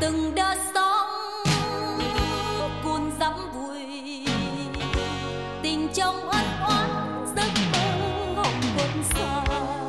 từng đợt sóng cuốn dẫm vùi tình trong ân oán giấc mơ hồng quân xa.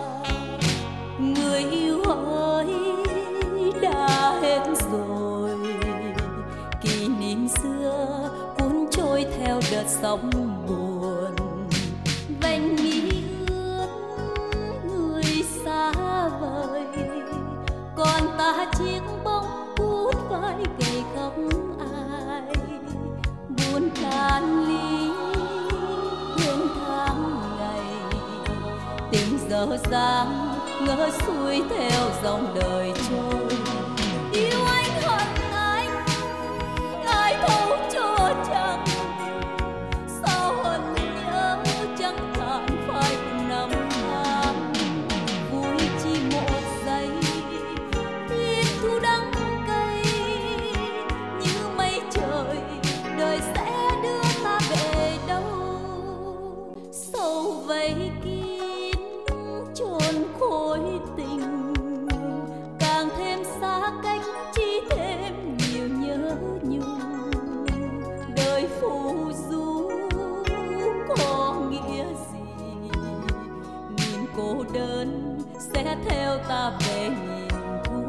Người yêu ơi đã hết rồi, kỷ niệm xưa cuốn trôi theo đợt sóng buồn. Vành mi ướt người xa vời, còn ta chiếc bóng cút vai gầy khóc ai. Buồn can ly quên tháng ngày, tình dở dang ngỡ xuôi theo dòng đời trôi. Yêu anh hận anh, ai thấu cho chẳng. Sao hận nhớ chẳng tàn phai cùng năm tháng. Vui chỉ một giây, thiên thu đắng cay. Như mây trời, đời sẽ đưa ta về đâu. Sâu vây kín chôn khối tình, càng thêm xa cách chỉ thêm nhiều nhớ nhung. Đời phù du có nghĩa gì, nhìn cô đơn sẽ theo ta về nghìn thu.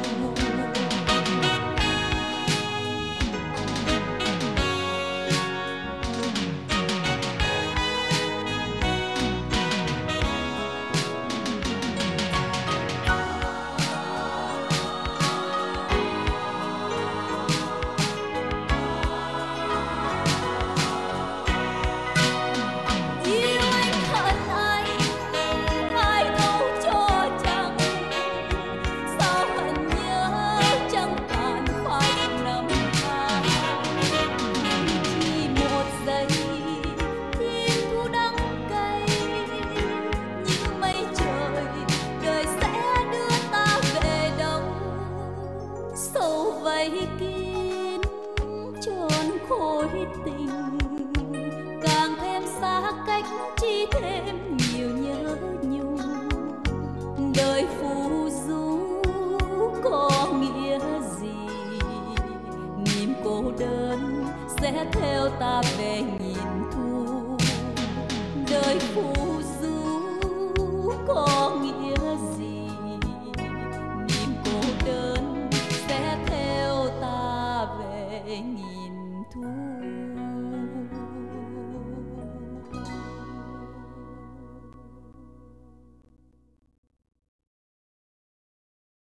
Vây kín tròn khối tình, càng thêm xa cách chỉ thêm nhiều nhớ nhung. Đời phù du có nghĩa gì, niềm cô đơn sẽ theo ta về nghìn thu. Đời phù du có nghĩa gì, niềm cô đơn sẽ theo ta về nghìn thu.